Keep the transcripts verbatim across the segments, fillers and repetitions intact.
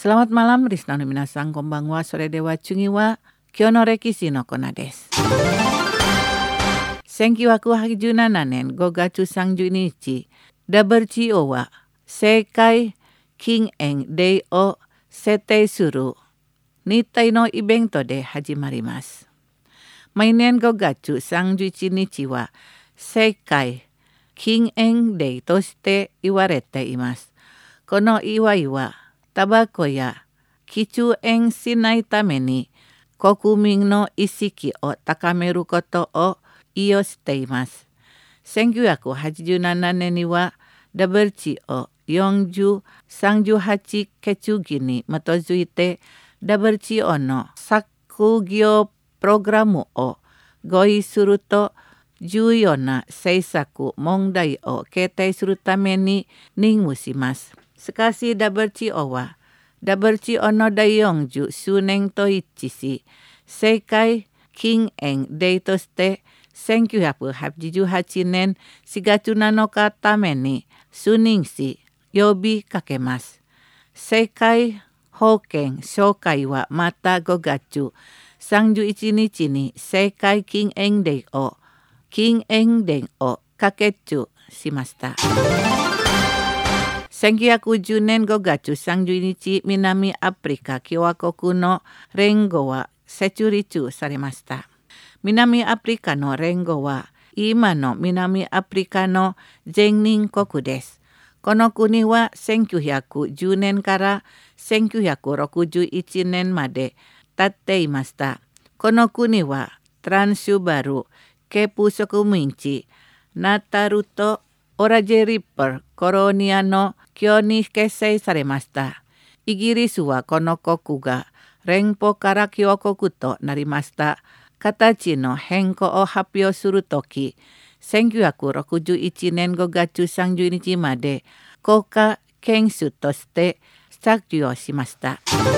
Selamat malam, Risna no minasan konbanwa, sore dewa chungiwa, kyono rekishi no kona desu. Senki waku hakijuna nanen go gachu sangju inichi, dabarchi o wa seikai king-en dei o setei suru, nitai no ibento de hajimarimasu. Mainen go gachu sangju inichi wa seikai king-en dei toshite iwarete imasu. Kono iwa iwa tabako ya kichu-en shinai tameni kokumin no isiki o takameru koto o iyo shiteimasu.せんきゅうひゃくはちじゅうななねんにはダブルチをよんじゅう、さんじゅうはち決議に基づいて ダブリューティーオー の削減プログラムを合意すると重要な政策問題を決定するために任務します。しかし ダブリューティーオー は ダブリューティーオー のだいよんじゅっしゅうねんと一致し、世界禁煙デーとしてせんきゅうひゃくはちじゅうはちねんしがつなのかために就任し呼びかけます。世界保健協会はまたごがつさんじゅういちにちに世界禁煙デーを禁煙デーを可決しました。せんきゅうひゃくじゅうねんごがつさんじゅうにち、南アフリカ共和国の連合は設立されました。南アフリカの連合は今の南アフリカの全人国です。この国はせんきゅうひゃくじゅうねんからせんきゅうひゃくろくじゅういちねんまで経っていました。この国はトランスバル、ケープ植民地、ナタルとオラジェリッパーコロニアの共に結成されました。イギリスはこの国が連邦から共和国となりました形の変更を発表するとき、せんきゅうひゃくろくじゅういちねんごがつさんじゅうにちまで国家元首として着用しました。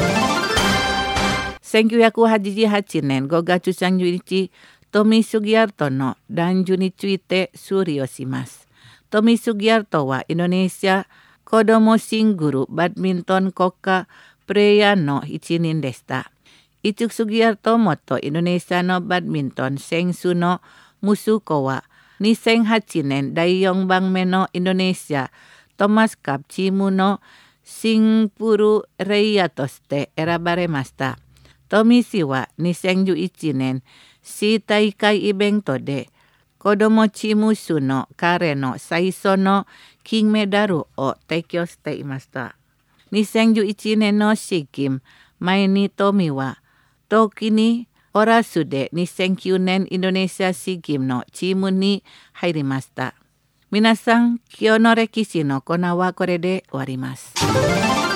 せんきゅうひゃくはちじゅうはちねんごがつさんじゅうにち、トミ・スギャルトの男女について処理をします。トミ・スギャルトはインドネシア子どもシングルバドミントン国家プレイヤーの一人でした。イチュク・スギャルト元インドネシアのバドミントン選手の息子はにせんはちねんだいよんばんめのインドネシアトマスカップチームのシンプルレイヤーとして選ばれました。トミ氏はにせんじゅういちねん市大会イベントで子どもチーム数の彼の最初の金メダルを提供していました。にせんじゅういちねんのシーゲーム前にトミは時にオラスでにせんきゅうねんインドネシアシーゲームのチームに入りました。皆さん、今日の歴史のコーナーはこれで終わります。